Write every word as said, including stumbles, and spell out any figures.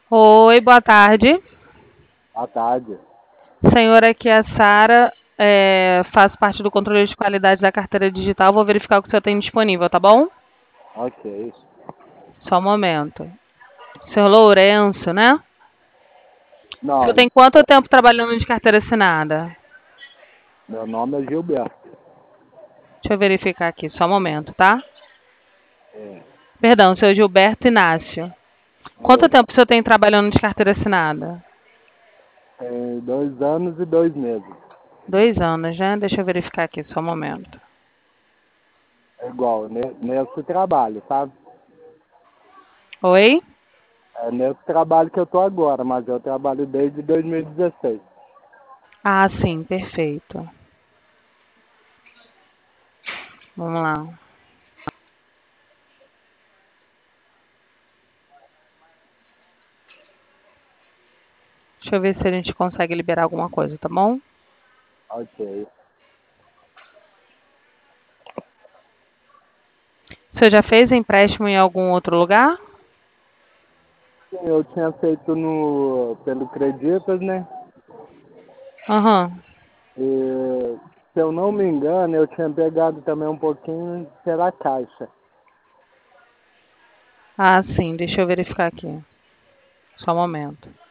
Oi, boa tarde. À tarde. Senhora, aqui é a Sara. É, faço parte do controle de qualidade da carteira digital. Vou verificar o que o senhor tem disponível, tá bom? Ok. Só um momento. Senhor Lourenço, né? O senhor Não, tem quanto tempo trabalhando de carteira assinada? meu nome é Gilberto. Deixa eu verificar aqui, só um momento, tá? É, Perdão, senhor Gilberto Inácio. Quanto é, tempo o senhor tem trabalhando de carteira assinada? tem dois anos e dois meses. Dois anos, né? Deixa eu verificar aqui, só um momento. É igual, ne- nesse trabalho, sabe? Oi? É nesse trabalho que eu tô agora, mas eu trabalho desde dois mil e dezesseis. Ah, sim, perfeito. Vamos lá. Deixa eu ver se a gente consegue liberar alguma coisa, tá bom? Ok. O senhor já fez empréstimo em algum outro lugar? Sim, eu tinha feito no, pelo Creditas, né? Aham. E, se eu não me engano, eu tinha pegado também um pouquinho pela Caixa. Ah, sim, deixa eu verificar aqui. Só um momento.